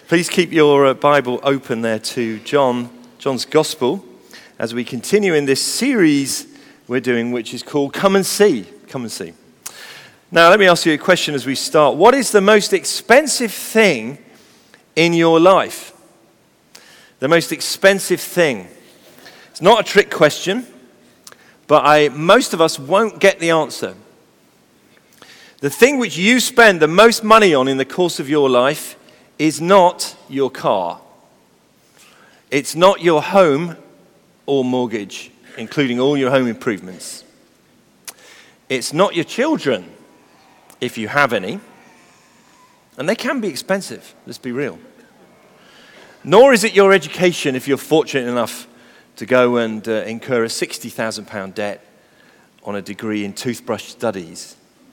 Please keep your Bible open there to John's Gospel, as we continue in this series we're doing, which is called Come and See. Come and See. Now, let me ask you a question as we start. What is the most expensive thing in your life? The most expensive thing. It's not a trick question, but most of us won't get the answer. The thing which you spend the most money on in the course of your life is not your car. It's not your home or mortgage, including all your home improvements. It's not your children, if you have any. And they can be expensive, let's be real. Nor is it your education if you're fortunate enough to go and incur a £60,000 debt on a degree in toothbrush studies.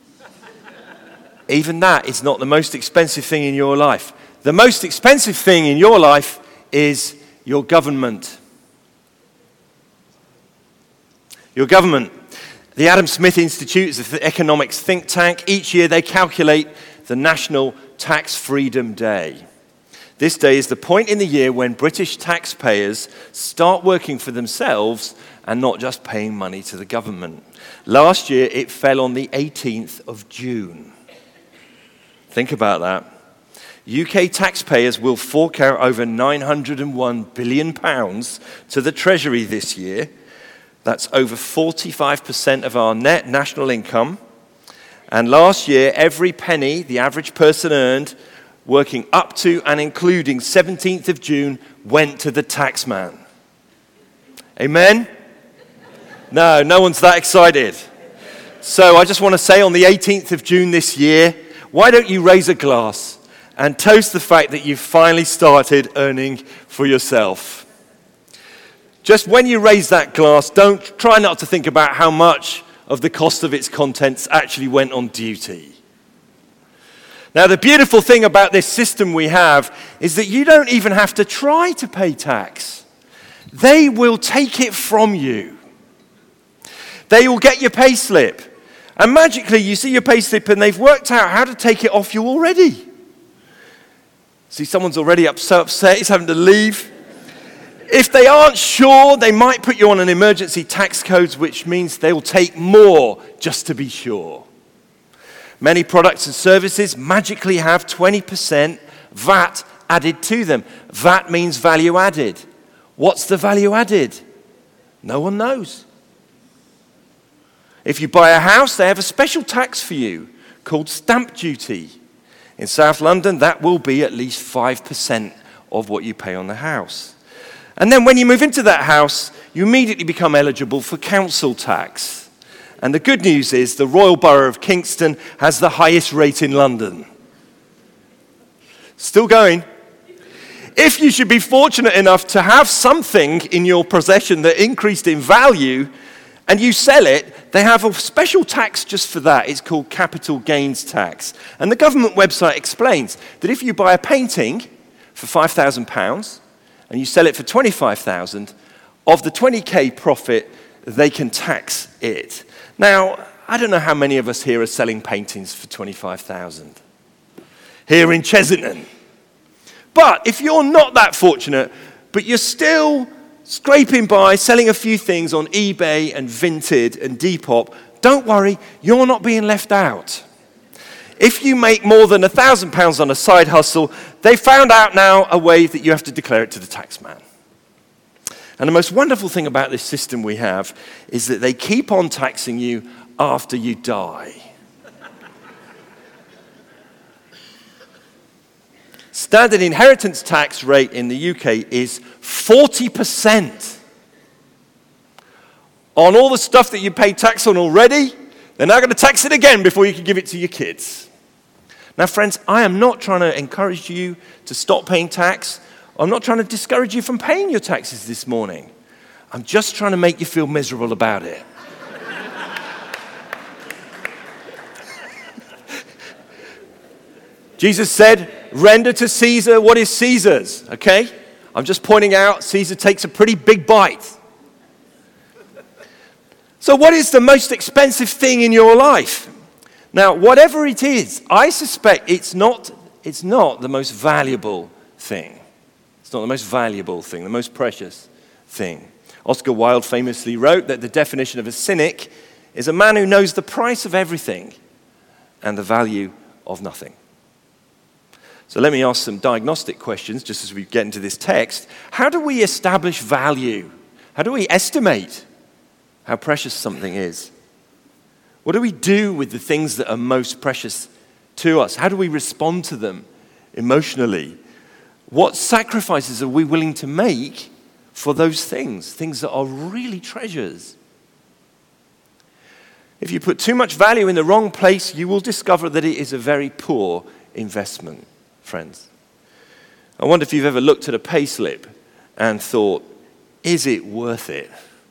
Even that is not the most expensive thing in your life. The most expensive thing in your life is your government. Your government. The Adam Smith Institute is an economics think tank. Each year they calculate the National Tax Freedom Day. This day is the point in the year when British taxpayers start working for themselves and not just paying money to the government. Last year it fell on the 18th of June. Think about that. UK taxpayers will fork out over £901 billion to the Treasury this year. That's over 45% of our net national income. And last year, every penny the average person earned, working up to and including 17th of June, went to the taxman. Amen? No one's that excited. So I just want to say on the 18th of June this year, why don't you raise a glass and toast the fact that you've finally started earning for yourself. Just when you raise that glass, try not to think about how much of the cost of its contents actually went on duty. Now, the beautiful thing about this system we have is that you don't even have to try to pay tax. They will take it from you. They will get your pay slip. And magically, you see your pay slip and they've worked out how to take it off you already. See, someone's already so upset he's having to leave. If they aren't sure, they might put you on an emergency tax code, which means they'll take more just to be sure. Many products and services magically have 20% VAT added to them. VAT means value added. What's the value added? No one knows. If you buy a house, they have a special tax for you called stamp duty. In South London, that will be at least 5% of what you pay on the house. And then when you move into that house, you immediately become eligible for council tax. And the good news is the Royal Borough of Kingston has the highest rate in London. Still going. If you should be fortunate enough to have something in your possession that increased in value, and you sell it, they have a special tax just for that. It's called capital gains tax. And the government website explains that if you buy a painting for £5,000 and you sell it for £25,000, of the 20k profit, they can tax it. Now, I don't know how many of us here are selling paintings for £25,000 here in Chesington. But if you're not that fortunate, but you're still scraping by, selling a few things on eBay and Vinted and Depop, don't worry, you're not being left out. If you make more than £1,000 on a side hustle, they found out now a way that you have to declare it to the taxman. And the most wonderful thing about this system we have is that they keep on taxing you after you die. Standard inheritance tax rate in the UK is 40%. On all the stuff that you pay tax on already, they're now going to tax it again before you can give it to your kids. Now, friends, I am not trying to encourage you to stop paying tax. I'm not trying to discourage you from paying your taxes this morning. I'm just trying to make you feel miserable about it. Jesus said, render to Caesar what is Caesar's, okay? I'm just pointing out Caesar takes a pretty big bite. So what is the most expensive thing in your life? Now, whatever it is, I suspect it's not the most valuable thing. It's not the most valuable thing, the most precious thing. Oscar Wilde famously wrote that the definition of a cynic is a man who knows the price of everything and the value of nothing. So let me ask some diagnostic questions just as we get into this text. How do we establish value? How do we estimate how precious something is? What do we do with the things that are most precious to us? How do we respond to them emotionally? What sacrifices are we willing to make for those things that are really treasures? If you put too much value in the wrong place, you will discover that it is a very poor investment, friends. I wonder if you've ever looked at a payslip and thought, is it worth it?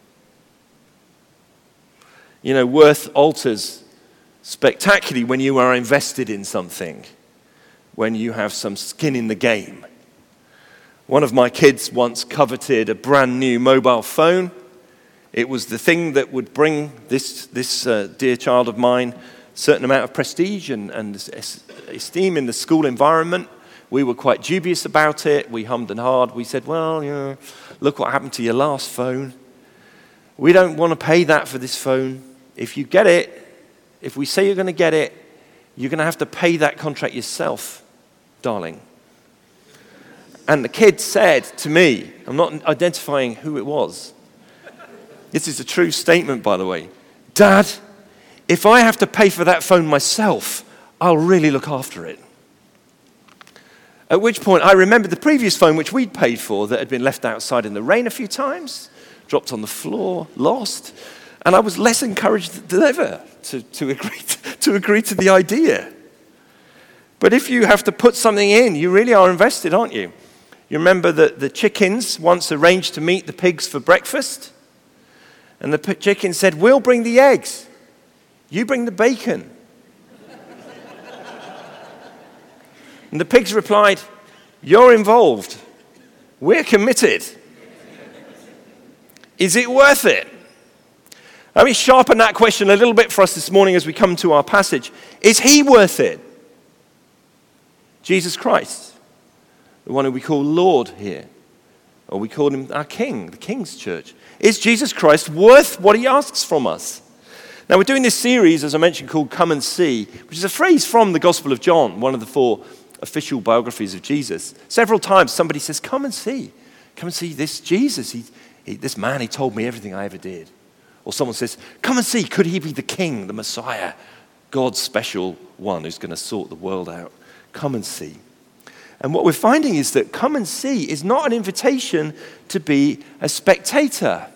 You know, worth alters spectacularly when you are invested in something, when you have some skin in the game. One of my kids once coveted a brand new mobile phone. It was the thing that would bring this dear child of mine a certain amount of prestige and esteem in the school environment. We were quite dubious about it. We hummed and hawed. We said, well, look what happened to your last phone. We don't want to pay that for this phone. If you get it, if we say you're going to get it, you're going to have to pay that contract yourself, darling. And the kid said to me, I'm not identifying who it was. This is a true statement, by the way. Dad, if I have to pay for that phone myself, I'll really look after it. At which point I remembered the previous phone which we'd paid for that had been left outside in the rain a few times, dropped on the floor, lost. And I was less encouraged than ever to agree to the idea. But if you have to put something in, you really are invested, aren't you? You remember that the chickens once arranged to meet the pigs for breakfast? And the chicken said, we'll bring the eggs. You bring the bacon. And the pigs replied, you're involved. We're committed. Is it worth it? Let me sharpen that question a little bit for us this morning as we come to our passage. Is he worth it? Jesus Christ, the one who we call Lord here, or we call him our King, the King's Church. Is Jesus Christ worth what he asks from us? Now we're doing this series, as I mentioned, called Come and See, which is a phrase from the Gospel of John, one of the 4 official biographies of Jesus. Several times somebody says, come and see this Jesus. This man, he told me everything I ever did. Or someone says, come and see, could he be the King, the Messiah, God's special one who's going to sort the world out? Come and see. And what we're finding is that come and see is not an invitation to be a spectator.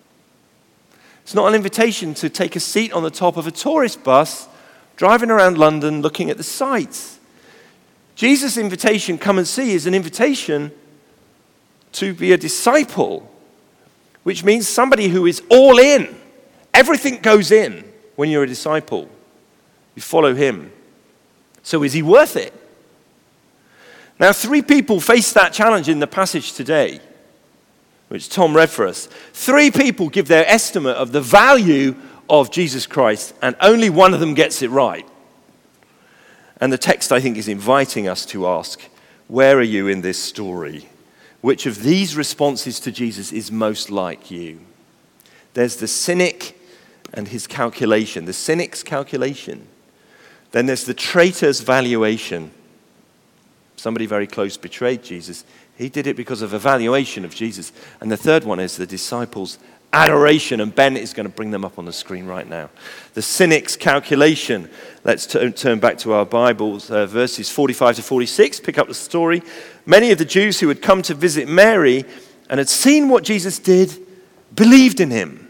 It's not an invitation to take a seat on the top of a tourist bus, driving around London looking at the sights. Jesus' invitation, come and see, is an invitation to be a disciple, which means somebody who is all in. Everything goes in when you're a disciple. You follow him. So is he worth it? Now, 3 people face that challenge in the passage today, which Tom read for us. 3 people give their estimate of the value of Jesus Christ, and only one of them gets it right. And the text, I think, is inviting us to ask, where are you in this story? Which of these responses to Jesus is most like you? There's the cynic and his calculation, the cynic's calculation. Then there's the traitor's valuation. Somebody very close betrayed Jesus. He did it because of a valuation of Jesus. And the third one is the disciples' adoration. And Ben is going to bring them up on the screen right now. The cynic's calculation. Let's turn back to our Bibles, verses 45 to 46. Pick up the story. Many of the Jews who had come to visit Mary and had seen what Jesus did believed in him.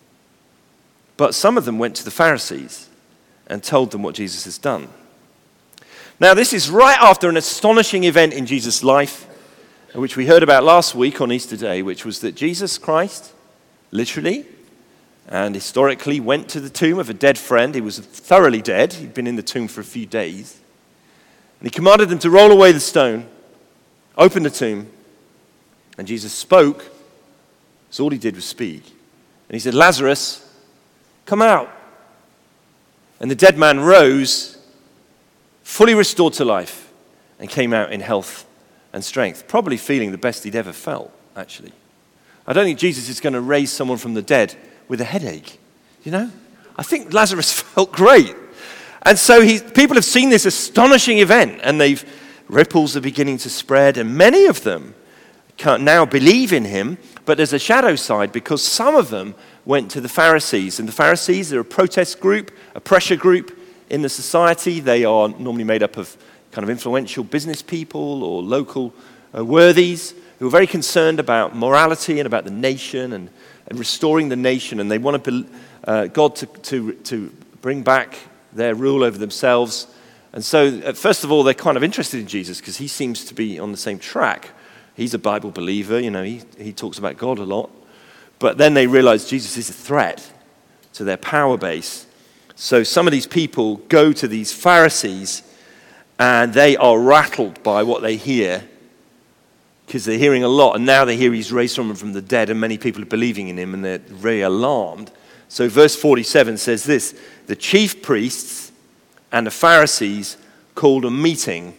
But some of them went to the Pharisees and told them what Jesus has done. Now, this is right after an astonishing event in Jesus' life, which we heard about last week on Easter Day, which was that Jesus Christ, literally and historically, went to the tomb of a dead friend. He was thoroughly dead. He'd been in the tomb for a few days. And he commanded them to roll away the stone, open the tomb, and Jesus spoke. So all he did was speak. And he said, Lazarus, come out. And the dead man rose, fully restored to life, and came out in health and strength, probably feeling the best he'd ever felt, actually. I don't think Jesus is going to raise someone from the dead with a headache, you know? I think Lazarus felt great. And so people have seen this astonishing event, and ripples are beginning to spread, and many of them can't now believe in him, but there's a shadow side because some of them went to the Pharisees. And the Pharisees are a protest group, a pressure group in the society. They are normally made up of kind of influential business people or local worthies who are very concerned about morality and about the nation and restoring the nation. And they want God to bring back their rule over themselves. And so, first of all, they're kind of interested in Jesus because he seems to be on the same track. He's a Bible believer, you know, he talks about God a lot. But then they realize Jesus is a threat to their power base. So some of these people go to these Pharisees and they are rattled by what they hear because they're hearing a lot. And now they hear he's raised someone from the dead and many people are believing in him and they're very alarmed. So verse 47 says this: the chief priests and the Pharisees called a meeting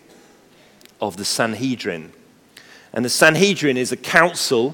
of the Sanhedrin. And the Sanhedrin is a council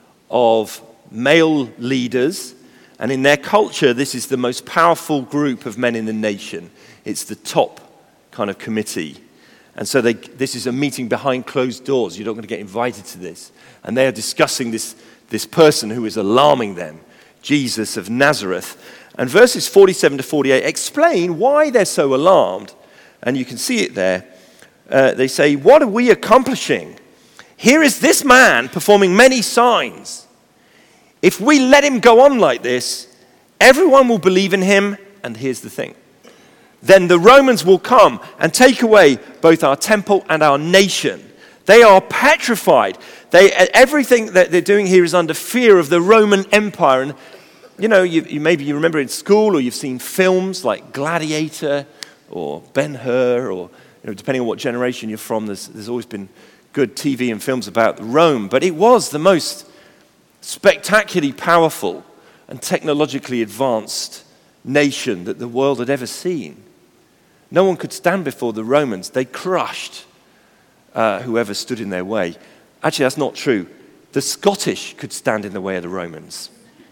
of male leaders. And in their culture, this is the most powerful group of men in the nation. It's the top kind of committee. And so this is a meeting behind closed doors. You're not going to get invited to this. And they are discussing this person who is alarming them, Jesus of Nazareth. And verses 47 to 48 explain why they're so alarmed. And you can see it there. They say, "What are we accomplishing? Here is this man performing many signs. If we let him go on like this, everyone will believe in him." And here's the thing: then the Romans will come and take away both our temple and our nation. They are petrified. Everything that they're doing here is under fear of the Roman Empire. And you know, maybe you remember in school, or you've seen films like Gladiator or Ben-Hur, or depending on what generation you're from, there's always been good TV and films about Rome. But it was the most spectacularly powerful and technologically advanced nation that the world had ever seen. No one could stand before the Romans. They crushed whoever stood in their way. Actually, that's not true. The Scottish could stand in the way of the Romans.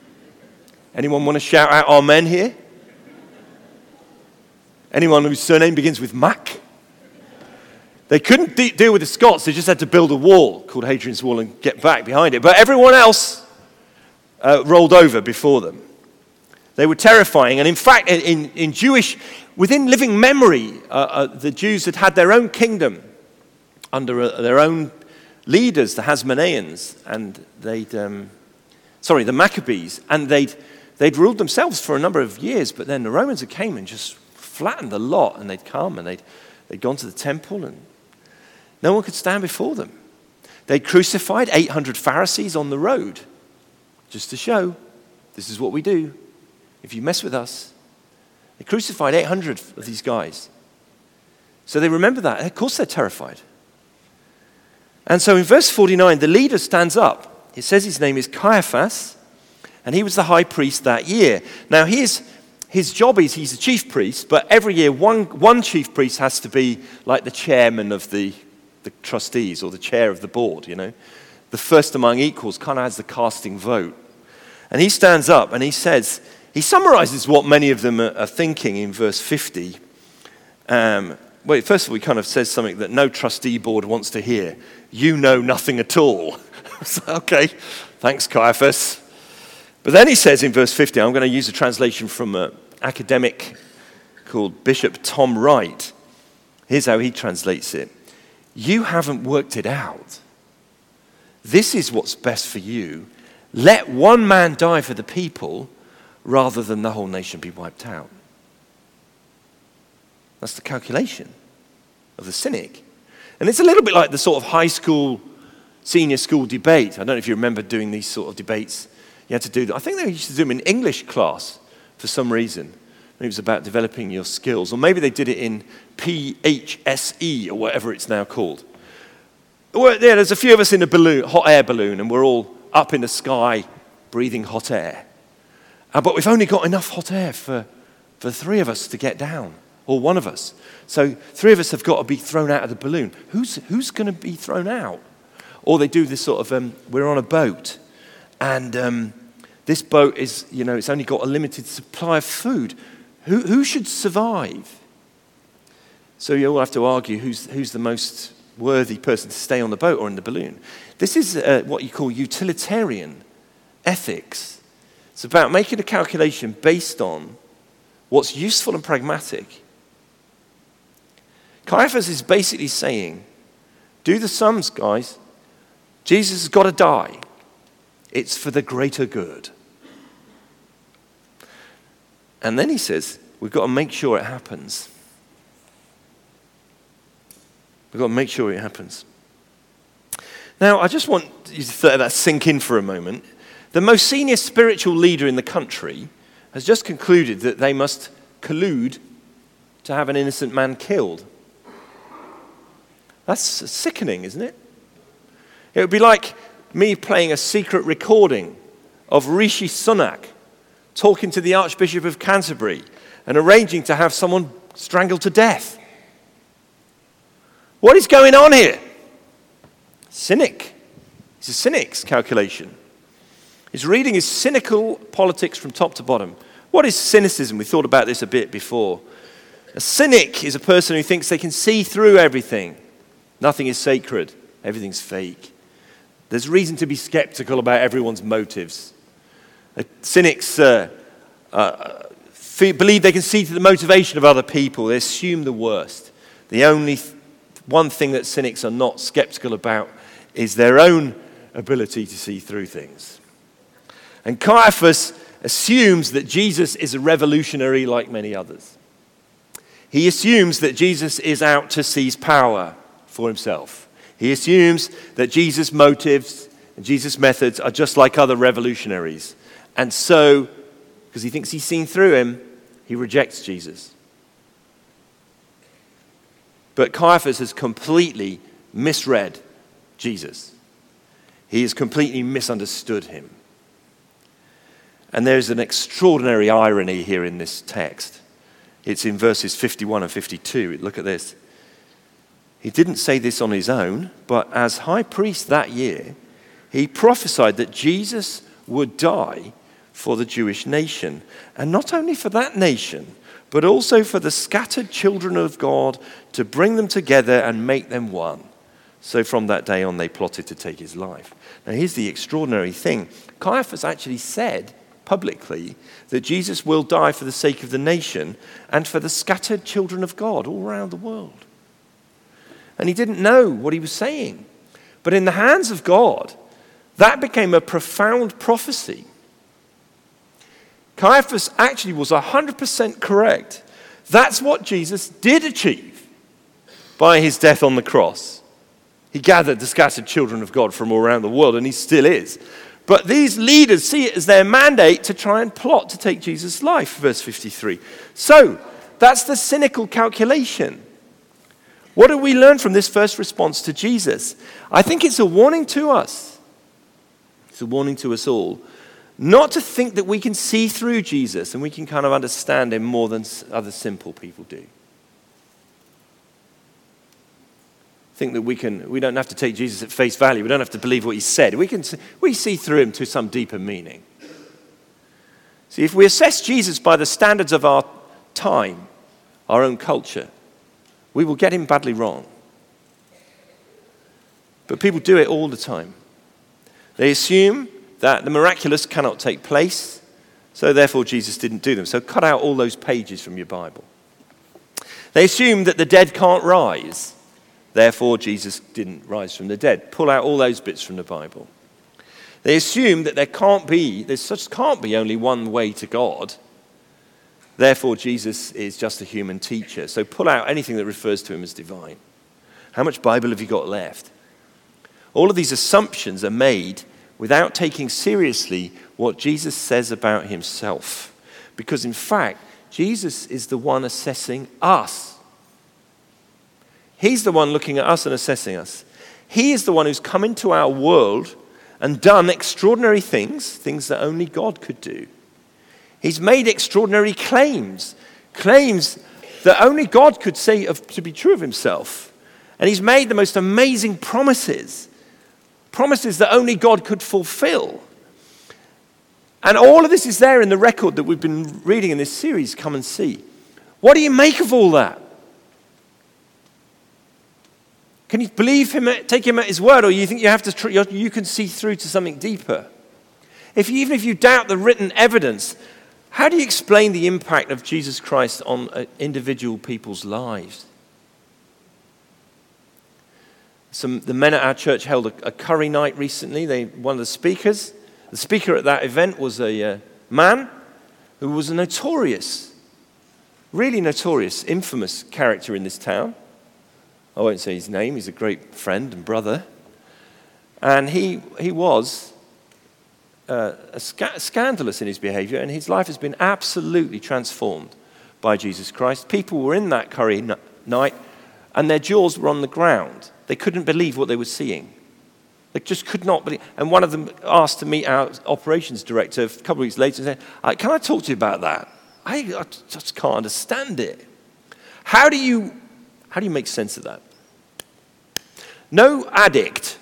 Anyone want to shout out amen here? Anyone whose surname begins with Mac? They couldn't deal with the Scots. They just had to build a wall called Hadrian's Wall and get back behind it. But everyone else rolled over before them. They were terrifying. And in fact, within living memory, the Jews had their own kingdom under their own leaders, the Hasmoneans, and the Maccabees, and they'd ruled themselves for a number of years. But then the Romans came and just flattened the lot, and they'd come and they'd gone to the temple, and no one could stand before them. They crucified 800 Pharisees on the road just to show this is what we do if you mess with us. They crucified 800 of these guys. So they remember that. Of course they're terrified. And so in verse 49, the leader stands up. It says his name is Caiaphas, and he was the high priest that year. Now his job is he's a chief priest, but every year one chief priest has to be like the chairman of the trustees or the chair of the board, The first among equals kind of has the casting vote. And he stands up and he summarizes what many of them are thinking in verse 50. First of all, he kind of says something that no trustee board wants to hear. You know nothing at all. Okay, thanks, Caiaphas. But then he says in verse 50, I'm going to use a translation from an academic called Bishop Tom Wright. Here's how he translates it. You haven't worked it out. This is what's best for you. Let one man die for the people rather than the whole nation be wiped out. That's the calculation of the cynic. And it's a little bit like the sort of high school, senior school debate. I don't know if you remember doing these sort of debates. You had to do that. I think they used to do them in English class for some reason. Maybe it was about developing your skills. Or maybe they did it in PHSE or whatever it's now called. Well, yeah, there's a few of us in a balloon, hot air balloon, and we're all up in the sky breathing hot air. But we've only got enough hot air for the three of us to get down. or one of us. So 3 of us have got to be thrown out of the balloon. Who's going to be thrown out? Or they do this sort of, we're on a boat, and this boat is, it's only got a limited supply of food. Who should survive? So you all have to argue who's the most worthy person to stay on the boat or in the balloon. This is what you call utilitarian ethics. It's about making a calculation based on what's useful and pragmatic. Caiaphas is basically saying, do the sums, guys. Jesus has got to die. It's for the greater good. And then he says, we've got to make sure it happens. We've got to make sure it happens. Now, I just want you to let that sink in for a moment. The most senior spiritual leader in the country has just concluded that they must collude to have an innocent man killed. That's sickening, isn't it? It would be like me playing a secret recording of Rishi Sunak talking to the Archbishop of Canterbury and arranging to have someone strangled to death. What is going on here? Cynic. It's a cynic's calculation. His reading is cynical politics from top to bottom. What is cynicism? We thought about this a bit before. A cynic is a person who thinks they can see through everything. Nothing is sacred. Everything's fake. There's reason to be skeptical about everyone's motives. Cynics believe they can see through the motivation of other people. They assume the worst. The only one thing that cynics are not skeptical about is their own ability to see through things. And Caiaphas assumes that Jesus is a revolutionary like many others. He assumes that Jesus is out to seize power for himself. He assumes that Jesus' motives and Jesus' methods are just like other revolutionaries. And so, because he thinks he's seen through him, he rejects Jesus. But Caiaphas has completely misread Jesus. He has completely misunderstood him. And there's an extraordinary irony here in this text. It's in verses 51 and 52. Look at this. He didn't say this on his own, but as high priest that year, he prophesied that Jesus would die for the Jewish nation. And not only for that nation, but also for the scattered children of God, to bring them together and make them one. So from that day on, they plotted to take his life. Now here's the extraordinary thing. Caiaphas actually said publicly that Jesus will die for the sake of the nation and for the scattered children of God all around the world. And he didn't know what he was saying. But in the hands of God, that became a profound prophecy. Caiaphas actually was 100% correct. That's what Jesus did achieve by his death on the cross. He gathered the scattered children of God from all around the world, and he still is. But these leaders see it as their mandate to try and plot to take Jesus' life, verse 53. So, that's the cynical calculation. What do we learn from this first response to Jesus? I think it's a warning to us. It's a warning to us all. Not to think that we can see through Jesus and we can kind of understand him more than other simple people do. Think that we don't have to take Jesus at face value. We don't have to believe what he said. We see through him to some deeper meaning. See, if we assess Jesus by the standards of our time, our own culture, we will get him badly wrong. But people do it all the time. They assume that the miraculous cannot take place, so therefore Jesus didn't do them. So cut out all those pages from your Bible. They assume that the dead can't rise, therefore Jesus didn't rise from the dead. Pull out all those bits from the Bible. They assume that there can't be only one way to God, therefore Jesus is just a human teacher. So pull out anything that refers to him as divine. How much Bible have you got left? All of these assumptions are made without taking seriously what Jesus says about himself. Because in fact, Jesus is the one assessing us. He's the one looking at us and assessing us. He is the one who's come into our world and done extraordinary things that only God could do. He's made extraordinary claims that only God could say to be true of himself. And he's made the most amazing promises that only God could fulfill. And all of this is there in the record that we've been reading in this series, Come and See. What do you make of all that? Can you believe him, take him at his word, or you think you have to? You can see through to something deeper? Even if you doubt the written evidence, how do you explain the impact of Jesus Christ on individual people's lives? The men at our church held a curry night recently. One of the speaker at that event was a man who was a really notorious, infamous character in this town. I won't say his name. He's a great friend and brother. And he was scandalous in his behavior, and his life has been absolutely transformed by Jesus Christ. People were in that curry night, and their jaws were on the ground. They couldn't believe what they were seeing. They just could not believe. And one of them asked to meet our operations director a couple of weeks later and said, can I talk to you about that? I just can't understand it. How do you make sense of that? No addict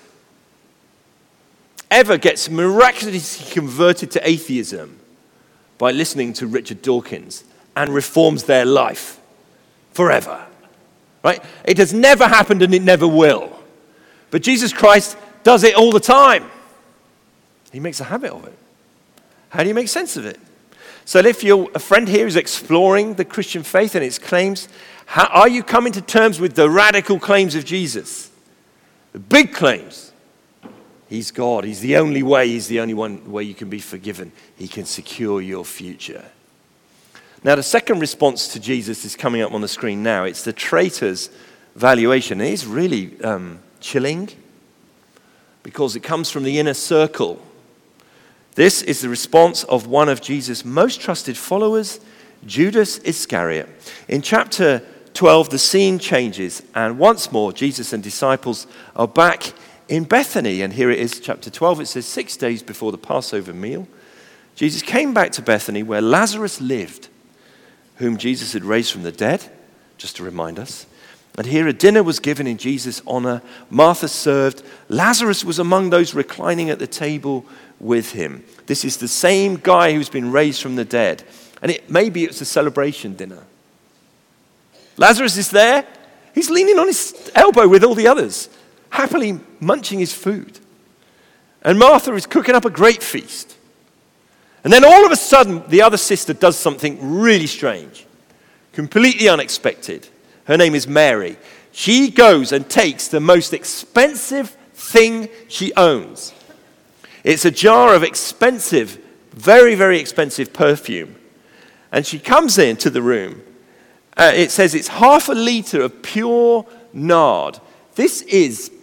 ever gets miraculously converted to atheism by listening to Richard Dawkins and reforms their life forever. Right? It has never happened and it never will. But Jesus Christ does it all the time. He makes a habit of it. How do you make sense of it? So if you're a friend here who's exploring the Christian faith and its claims, how are you coming to terms with the radical claims of Jesus? The big claims. He's God. He's the only way. He's the only one way you can be forgiven. He can secure your future. Now, the second response to Jesus is coming up on the screen now. It's the traitor's valuation. And it's really chilling because it comes from the inner circle. This is the response of one of Jesus' most trusted followers, Judas Iscariot. In chapter 12, the scene changes, and once more, Jesus and disciples are back in Bethany. And here it is, chapter 12, it says, 6 days before the Passover meal, Jesus came back to Bethany where Lazarus lived, whom Jesus had raised from the dead, just to remind us. And here a dinner was given in Jesus' honor. Martha served. Lazarus was among those reclining at the table with him. This is the same guy who's been raised from the dead. And maybe it's a celebration dinner. Lazarus is there. He's leaning on his elbow with all the others, happily munching his food. And Martha is cooking up a great feast. And then all of a sudden, the other sister does something really strange, completely unexpected. Her name is Mary. She goes and takes the most expensive thing she owns. It's a jar of expensive, very, very expensive perfume. And she comes into the room. It says it's 0.5 liter of pure nard. This is,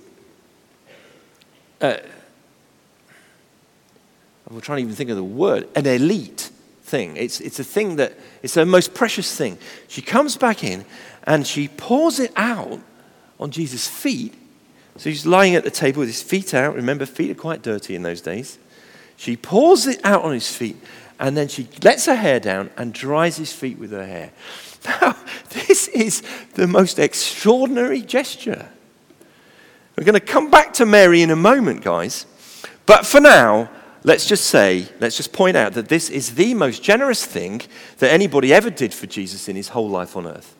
I'm trying to even think of the word, an elite thing. It's a thing that, it's the most precious thing. She comes back in and she pours it out on Jesus' feet. So he's lying at the table with his feet out. Remember, feet are quite dirty in those days. She pours it out on his feet, and then she lets her hair down and dries his feet with her hair. Now, this is the most extraordinary gesture. We're going to come back to Mary in a moment, guys. But for now, let's just point out that this is the most generous thing that anybody ever did for Jesus in his whole life on earth.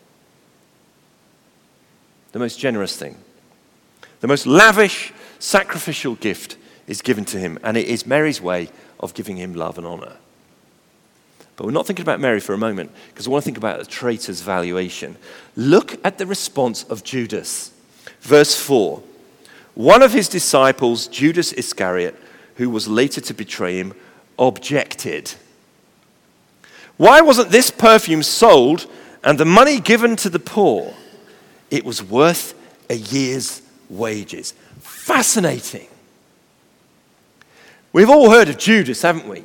The most generous thing. The most lavish, sacrificial gift is given to him, and it is Mary's way of giving him love and honor. But we're not thinking about Mary for a moment, because I want to think about the traitor's valuation. Look at the response of Judas. Verse 4. One of his disciples, Judas Iscariot, who was later to betray him, objected. Why wasn't this perfume sold and the money given to the poor? It was worth a year's wages. Fascinating. We've all heard of Judas, haven't we?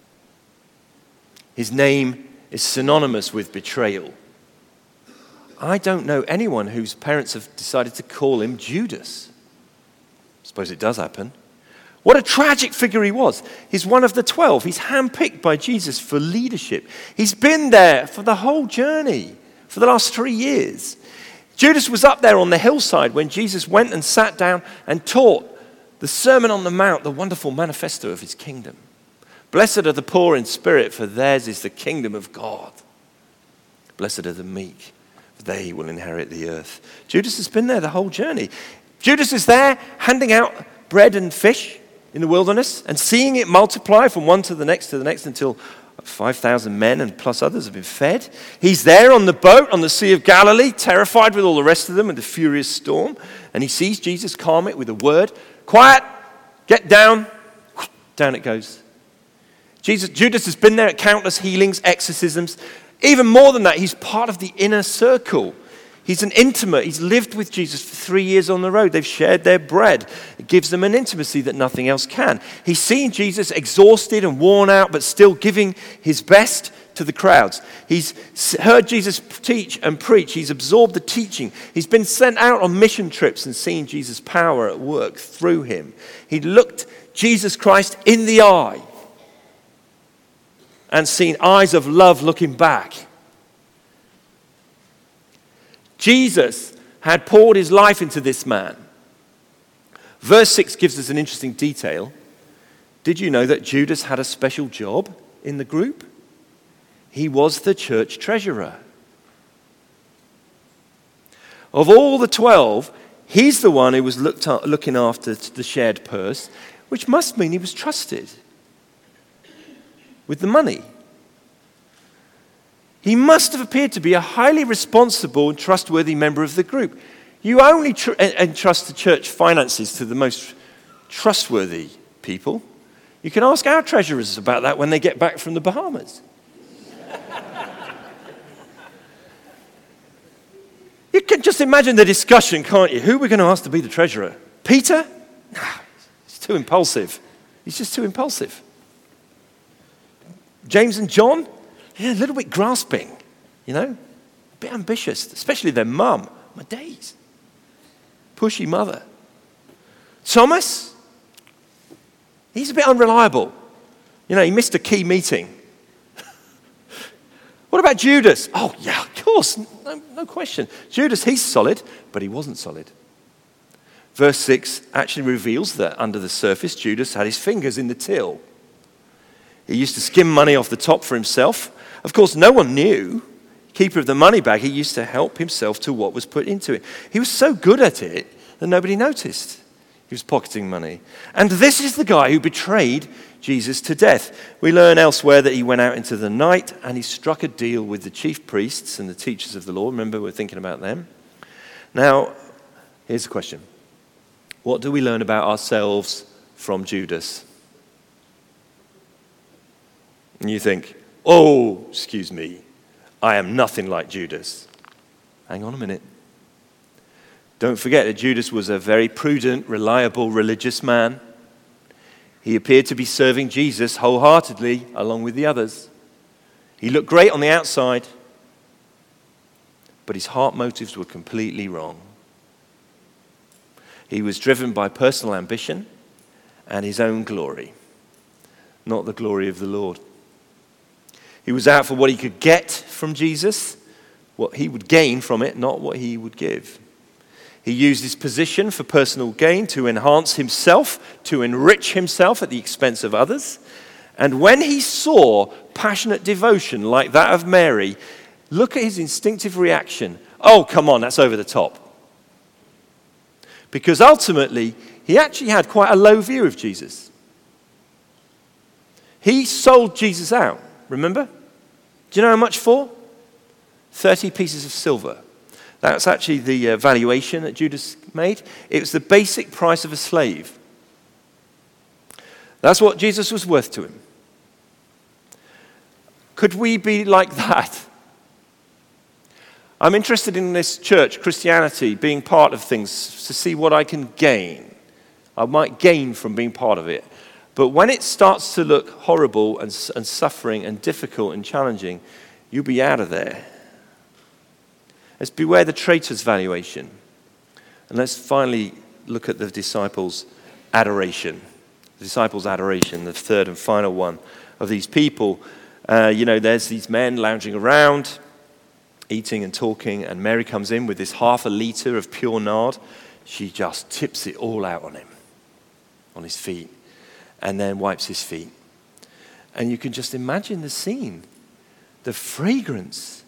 His name is synonymous with betrayal. I don't know anyone whose parents have decided to call him Judas. I suppose it does happen. What a tragic figure he was. He's one of the 12. He's handpicked by Jesus for leadership. He's been there for the whole journey for the last 3 years. Judas was up there on the hillside when Jesus went and sat down and taught the Sermon on the Mount, the wonderful manifesto of his kingdom. Blessed are the poor in spirit, for theirs is the kingdom of God. Blessed are the meek, for they will inherit the earth. Judas has been there the whole journey. Judas is there handing out bread and fish in the wilderness and seeing it multiply from one to the next until 5,000 men and plus others have been fed. He's there on the boat on the Sea of Galilee, terrified with all the rest of them and the furious storm. And he sees Jesus calm it with a word. Quiet, get down. Down it goes. Judas has been there at countless healings, exorcisms. Even more than that, he's part of the inner circle. He's an intimate. He's lived with Jesus for 3 years on the road. They've shared their bread. It gives them an intimacy that nothing else can. He's seen Jesus exhausted and worn out, but still giving his best to the crowds. He's heard Jesus teach and preach. He's absorbed the teaching. He's been sent out on mission trips and seen Jesus' power at work through him. He looked Jesus Christ in the eye and seen eyes of love looking back. Jesus had poured his life into this man. Verse 6 gives us an interesting detail. Did you know that Judas had a special job in the group? He was the church treasurer. Of all the 12, he's the one who was looking after the shared purse, which must mean he was trusted with the money. He must have appeared to be a highly responsible and trustworthy member of the group. You only entrust the church finances to the most trustworthy people. You can ask our treasurers about that when they get back from the Bahamas. You can just imagine the discussion, can't you? Who are we going to ask to be the treasurer? Peter? No, he's too impulsive. He's just too impulsive. James and John? Yeah, a little bit grasping, a bit ambitious, especially their mum. My days. Pushy mother. Thomas? He's a bit unreliable. He missed a key meeting. What about Judas? Oh, yeah, of course, no question. Judas, he's solid, but he wasn't solid. Verse 6 actually reveals that under the surface, Judas had his fingers in the till. He used to skim money off the top for himself. Of course, no one knew. Keeper of the money bag, he used to help himself to what was put into it. He was so good at it that nobody noticed. He was pocketing money. And this is the guy who betrayed Jesus to death. We learn elsewhere that he went out into the night and he struck a deal with the chief priests and the teachers of the law. Remember, we're thinking about them. Now, here's the question. What do we learn about ourselves from Judas? And you think, oh, excuse me, I am nothing like Judas. Hang on a minute. Don't forget that Judas was a very prudent, reliable, religious man. He appeared to be serving Jesus wholeheartedly along with the others. He looked great on the outside, but his heart motives were completely wrong. He was driven by personal ambition and his own glory, not the glory of the Lord. He was out for what he could get from Jesus, what he would gain from it, not what he would give. He used his position for personal gain to enhance himself, to enrich himself at the expense of others. And when he saw passionate devotion like that of Mary, look at his instinctive reaction. Oh, come on, that's over the top. Because ultimately, he actually had quite a low view of Jesus. He sold Jesus out, remember? Do you know how much for? 30 pieces of silver. That's actually the valuation that Judas made. It was the basic price of a slave. That's what Jesus was worth to him. Could we be like that? I'm interested in this church, Christianity, being part of things to see what I can gain. I might gain from being part of it. But when it starts to look horrible and suffering and difficult and challenging, you'll be out of there. Let's beware the traitor's valuation. And let's finally look at the disciples' adoration. The disciples' adoration, the third and final one of these people. There's these men lounging around. eating and talking, and Mary comes in with this half a litre of pure nard. She just tips it all out on him, on his feet, and then wipes his feet. And you can just imagine the scene. The fragrance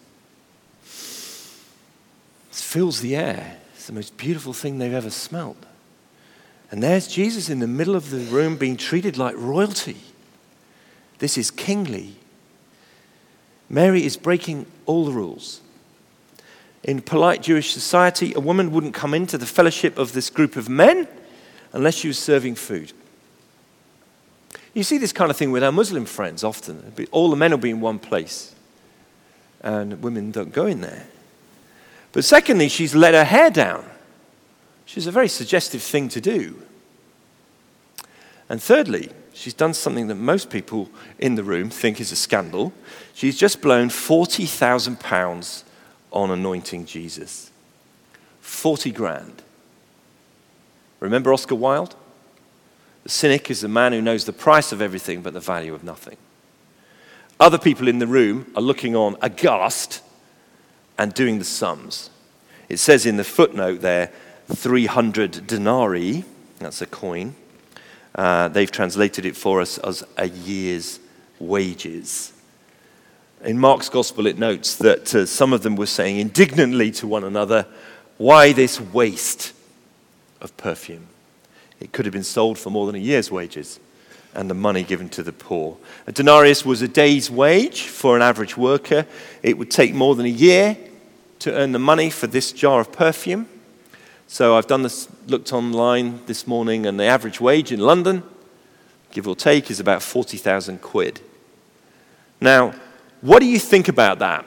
fills the air. It's the most beautiful thing they've ever smelled. And there's Jesus in the middle of the room being treated like royalty. This is kingly. Mary is breaking all the rules. In polite Jewish society, a woman wouldn't come into the fellowship of this group of men unless she was serving food. You see this kind of thing with our Muslim friends often. All the men will be in one place, and women don't go in there. But secondly, she's let her hair down, which is a very suggestive thing to do. And thirdly, she's done something that most people in the room think is a scandal. She's just blown £40,000 on anointing Jesus. 40 grand. Remember Oscar Wilde? The cynic is the man who knows the price of everything but the value of nothing. Other people in the room are looking on aghast and doing the sums. It says in the footnote there, 300 denarii, that's a coin. They've translated it for us as a year's wages. In Mark's gospel, it notes that some of them were saying indignantly to one another, "Why this waste of perfume? It could have been sold for more than a year's wages and the money given to the poor." A denarius was a day's wage for an average worker. It would take more than a year to earn the money for this jar of perfume. So I've looked online this morning, and the average wage in London, give or take, is about 40,000 quid. Now, what do you think about that?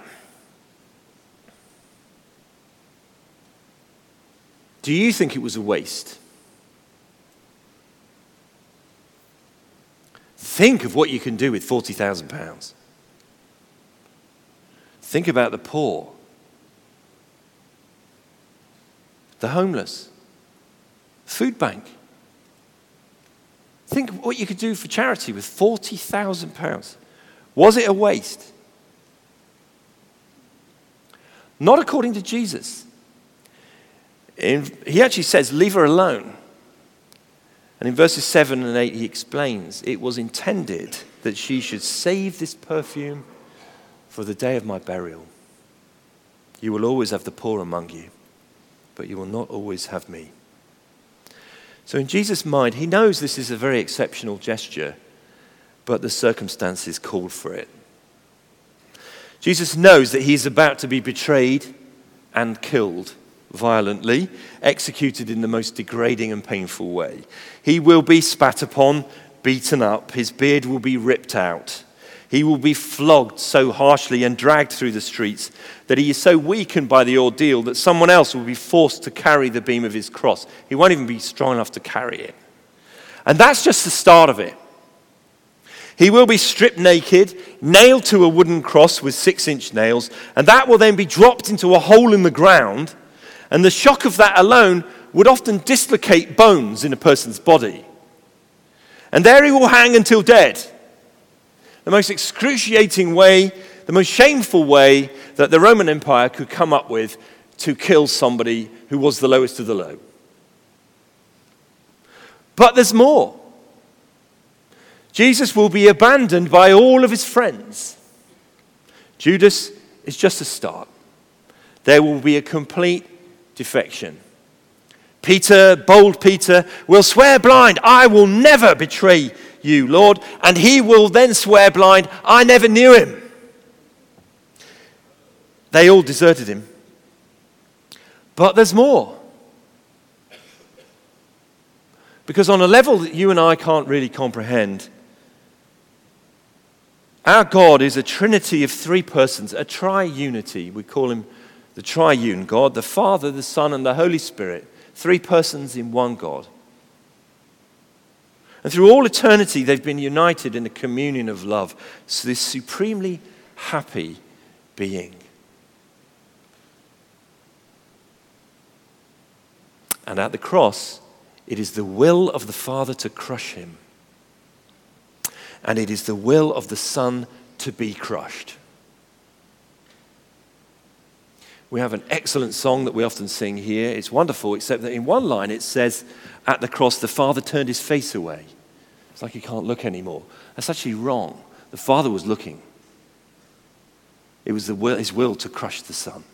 Do you think it was a waste? Think of what you can do with £40,000. Think about the poor, the homeless, food bank. Think of what you could do for charity with £40,000. Was it a waste? Not according to Jesus. He actually says, leave her alone. And in verses 7 and 8, he explains, it was intended that she should save this perfume for the day of my burial. You will always have the poor among you, but you will not always have me. So in Jesus' mind, he knows this is a very exceptional gesture, but the circumstances called for it. Jesus knows that he's about to be betrayed and killed violently, executed in the most degrading and painful way. He will be spat upon, beaten up, his beard will be ripped out. He will be flogged so harshly and dragged through the streets that he is so weakened by the ordeal that someone else will be forced to carry the beam of his cross. He won't even be strong enough to carry it. And that's just the start of it. He will be stripped naked, nailed to a wooden cross with 6-inch nails, and that will then be dropped into a hole in the ground. And the shock of that alone would often dislocate bones in a person's body. And there he will hang until dead. The most excruciating way, the most shameful way that the Roman Empire could come up with to kill somebody who was the lowest of the low. But there's more. Jesus will be abandoned by all of his friends. Judas is just a start. There will be a complete defection. Peter, bold Peter, will swear blind, I will never betray you, Lord. And he will then swear blind, I never knew him. They all deserted him. But there's more. Because on a level that you and I can't really comprehend, our God is a trinity of 3 persons, a triunity. We call him the triune God, the Father, the Son, and the Holy Spirit. 3 persons in one God. And through all eternity, they've been united in a communion of love. So this supremely happy being. And at the cross, it is the will of the Father to crush him. And it is the will of the Son to be crushed. We have an excellent song that we often sing here. It's wonderful, except that in one line it says, at the cross, the Father turned his face away. It's like he can't look anymore. That's actually wrong. The Father was looking. It was his will to crush the Son.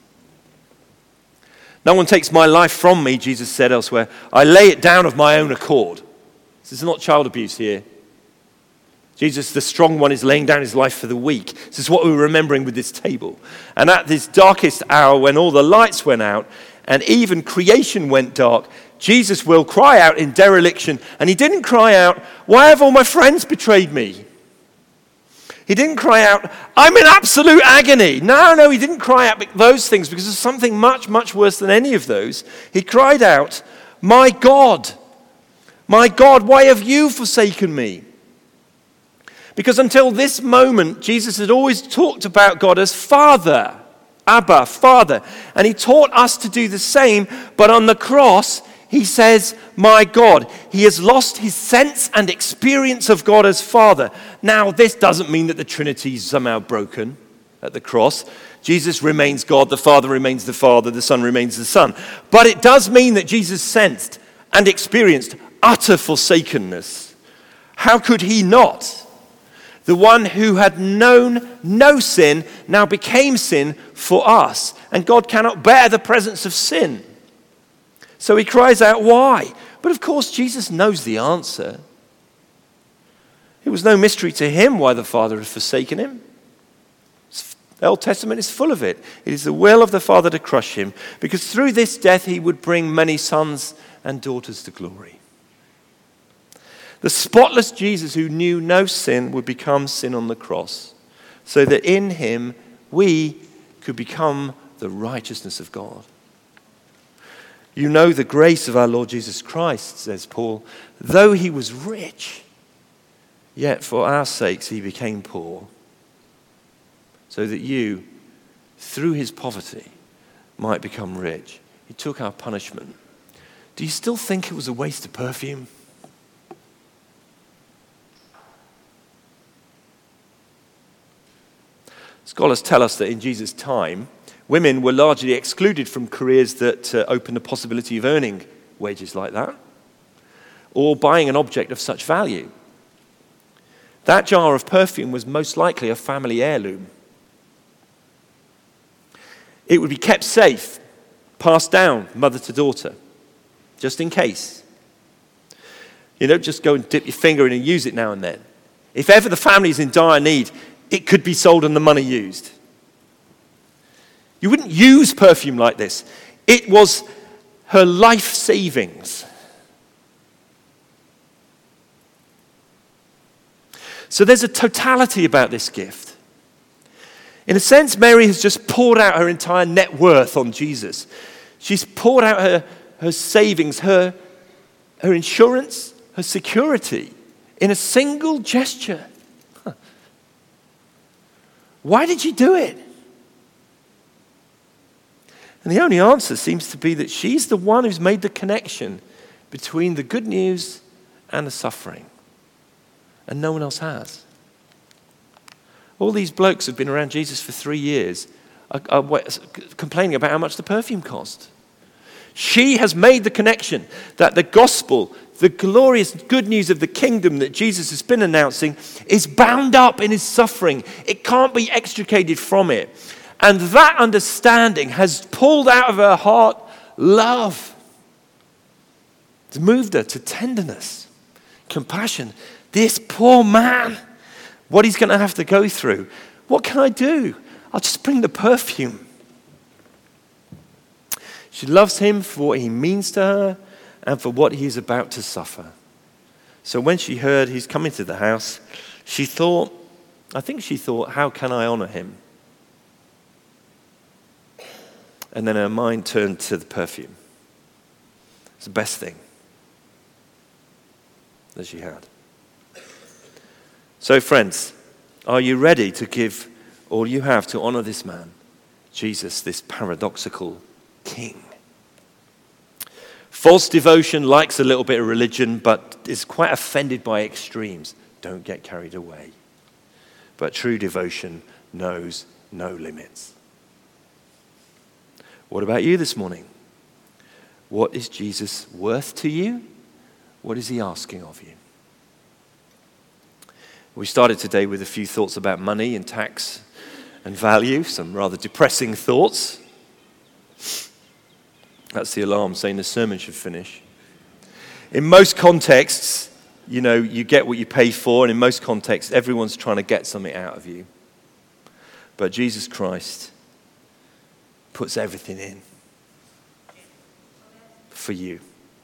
No one takes my life from me, Jesus said elsewhere. I lay it down of my own accord. This is not child abuse here. Jesus, the strong one, is laying down his life for the weak. This is what we're remembering with this table. And at this darkest hour, when all the lights went out and even creation went dark, Jesus will cry out in dereliction. And he didn't cry out, why have all my friends betrayed me? He didn't cry out, I'm in absolute agony. No, he didn't cry out those things because there's something much, much worse than any of those. He cried out, my God, why have you forsaken me? Because until this moment, Jesus had always talked about God as Father, Abba, Father. And he taught us to do the same, but on the cross, he says, my God. He has lost his sense and experience of God as Father. Now, this doesn't mean that the Trinity is somehow broken at the cross. Jesus remains God, the Father remains the Father, the Son remains the Son. But it does mean that Jesus sensed and experienced utter forsakenness. How could he not? The one who had known no sin now became sin for us. And God cannot bear the presence of sin. So he cries out, why? But of course, Jesus knows the answer. It was no mystery to him why the Father had forsaken him. The Old Testament is full of it. It is the will of the Father to crush him, because through this death he would bring many sons and daughters to glory. The spotless Jesus who knew no sin would become sin on the cross, so that in him we could become the righteousness of God. You know the grace of our Lord Jesus Christ, says Paul. Though he was rich, yet for our sakes he became poor, so that you, through his poverty, might become rich. He took our punishment. Do you still think it was a waste of perfume? Scholars tell us that in Jesus' time, women were largely excluded from careers that opened the possibility of earning wages like that, or buying an object of such value. That jar of perfume was most likely a family heirloom. It would be kept safe, passed down mother to daughter, just in case. You don't just go and dip your finger in and use it now and then. If ever the family is in dire need, it could be sold and the money used. You wouldn't use perfume like this. It was her life savings. So there's a totality about this gift. In a sense, Mary has just poured out her entire net worth on Jesus. She's poured out her savings, her insurance, her security in a single gesture. Why did she do it? And the only answer seems to be that she's the one who's made the connection between the good news and the suffering. And no one else has. All these blokes who've been around Jesus for 3 years are complaining about how much the perfume cost. She has made the connection that the gospel, the glorious good news of the kingdom that Jesus has been announcing, is bound up in his suffering. It can't be extricated from it. And that understanding has pulled out of her heart love. It's moved her to tenderness, compassion. This poor man, what he's going to have to go through. What can I do? I'll just bring the perfume. She loves him for what he means to her and for what he is about to suffer. So when she heard he's coming to the house, she thought, how can I honor him? And then her mind turned to the perfume. It's the best thing that she had. So friends, are you ready to give all you have to honor this man, Jesus, this paradoxical king? False devotion likes a little bit of religion, but is quite offended by extremes. Don't get carried away. But true devotion knows no limits. What about you this morning? What is Jesus worth to you? What is he asking of you? We started today with a few thoughts about money and tax and value, some rather depressing thoughts. That's the alarm saying the sermon should finish. In most contexts, you get what you pay for, and in most contexts, everyone's trying to get something out of you. But Jesus Christ puts everything in for you.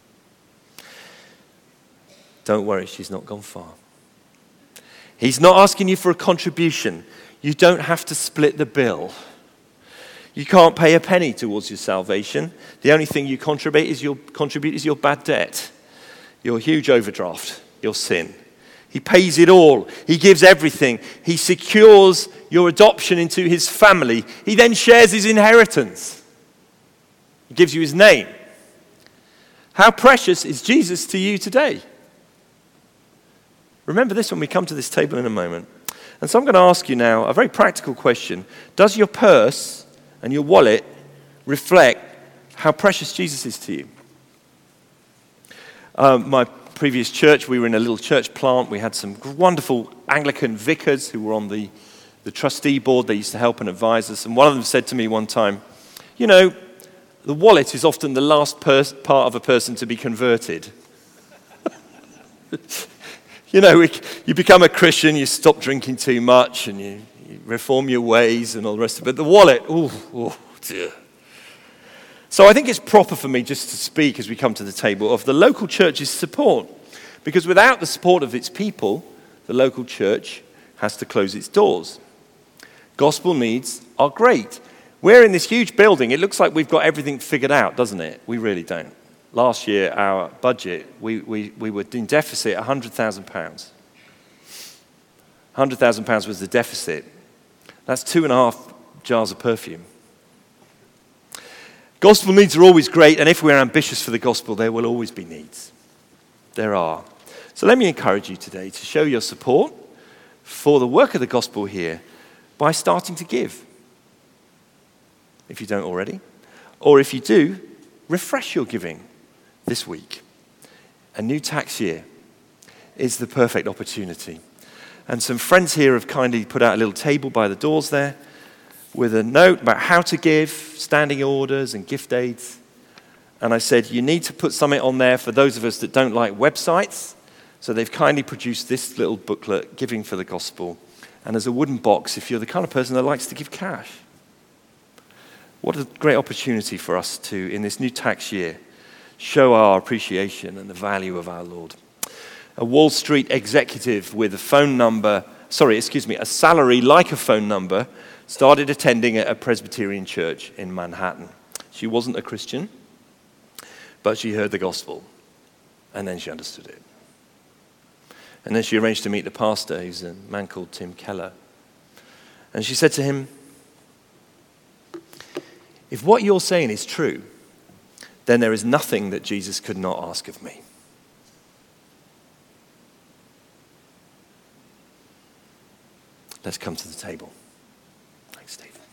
Don't worry, she's not gone far. He's not asking you for a contribution. You don't have to split the bill. You can't pay a penny towards your salvation. The only thing you contribute is your bad debt, your huge overdraft, your sin. He pays it all. He gives everything. He secures your adoption into his family. He then shares his inheritance. He gives you his name. How precious is Jesus to you today? Remember this when we come to this table in a moment. And so I'm going to ask you now a very practical question. Does your purse and your wallet reflect how precious Jesus is to you? My previous church, we were in a little church plant. We had some wonderful Anglican vicars who were on the trustee board. They used to help and advise us. And one of them said to me one time, the wallet is often the last part of a person to be converted. You become a Christian, you stop drinking too much, and you reform your ways and all the rest of it. But the wallet, oh dear. So I think it's proper for me just to speak as we come to the table of the local church's support. Because without the support of its people, the local church has to close its doors. Gospel needs are great. We're in this huge building. It looks like we've got everything figured out, doesn't it? We really don't. Last year, our budget, we were in deficit £100,000. £100,000 was the deficit. That's 2.5 jars of perfume. Gospel needs are always great, and if we're ambitious for the gospel, there will always be needs. There are. So let me encourage you today to show your support for the work of the gospel here by starting to give. If you don't already. Or if you do, refresh your giving this week. A new tax year is the perfect opportunity. And some friends here have kindly put out a little table by the doors there with a note about how to give, standing orders and gift aids. And I said, you need to put something on there for those of us that don't like websites. So they've kindly produced this little booklet, Giving for the Gospel. And there's a wooden box if you're the kind of person that likes to give cash. What a great opportunity for us to, in this new tax year, show our appreciation and the value of our Lord. A Wall Street executive with a salary like a phone number, started attending at a Presbyterian church in Manhattan. She wasn't a Christian, but she heard the gospel, and then she understood it. And then she arranged to meet the pastor, who's a man called Tim Keller. And she said to him, if what you're saying is true, then there is nothing that Jesus could not ask of me. Let's come to the table. Thanks, Steve.